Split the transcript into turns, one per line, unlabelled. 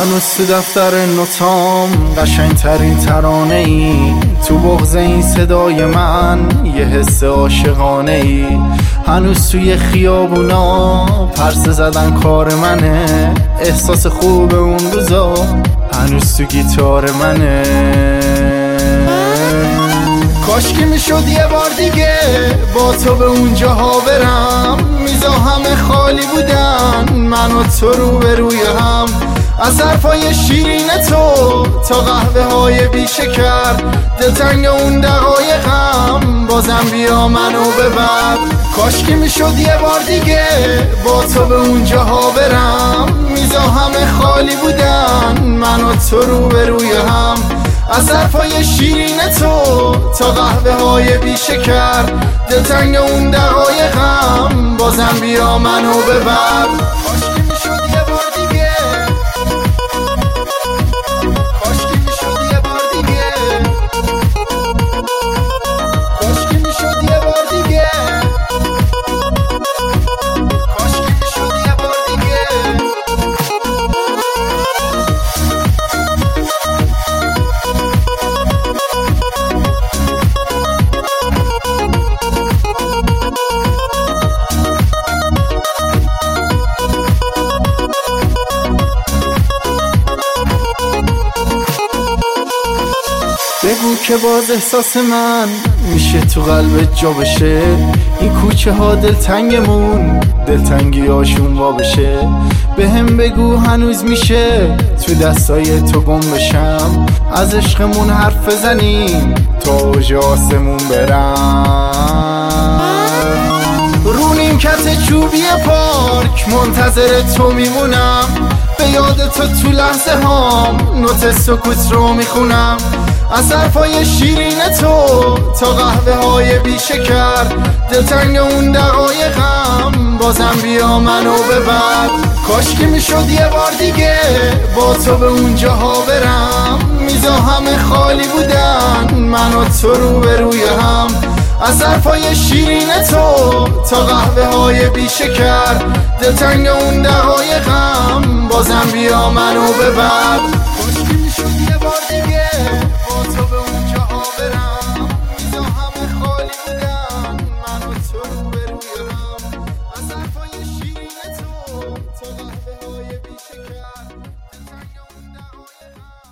هنوز تو دفتر نوتام قشنگترین ترانه ای، تو بغض این صدای من یه حس عاشقانه ای. هنوز توی خیابونا پرسه زدن کار منه، احساس خوب اون روزا هنوز تو گیتار منه. کاش که میشد یه بار دیگه با تو به اونجاها برم، میزا همه خالی بودن من و تو رو به روی هم. از حرفای شیرین تو تا قهوه های بی شکر، دلتنگ اون دقایقم بازم بیا منو ببر. کاش که میشد یه بار دیگه با تو به اونجاها برم، میزا همه خالی بودن من و تو رو به روی هم. از حرفای شیرین تو تا قهوه های بی شکر، دلتنگ اون دقایقم بازم بیا منو ببر. کاش که میشد یه بار دیگه، کاش که میشد یه بار دیگه، کاش که میشد یه بار دیگه، کاش که میشد یه بار دیگه. بگو که باز احساس من میشه تو قلبت جا بشه، این کوچه ها دلتنگمون دلتنگی هاشون وا بشه. به هم بگو هنوز میشه تو دستای تو گم بشم، از عشقمون حرف بزنیم تا اوج آسمون برم. رو نیمکت چوبی پارک منتظر تو میمونم، به یاد تو لحظه هام نوت سکوت رو میخونم. از حرفای شیرین تو تا قهوه های بی شکر، دلتنگ اون دقایقم بازم بیا منو ببر. کاش که میشد یه بار دیگه با تو به اونجاها برم، میزا همه خالی بودن من و تو رو به روی هم. از حرفای شیرین تو تا قهوه های بی شکر، دلتنگ اون دقایقم بازم بیا منو ببر. کاش که میشد یه بار دیگه با تو به اونجاها برم، میزا همه خالی بودن من و تو رو به روی هم. از حرفای شیرین تو تا قهوه های بی شکر، دلتنگ اون دقایقم.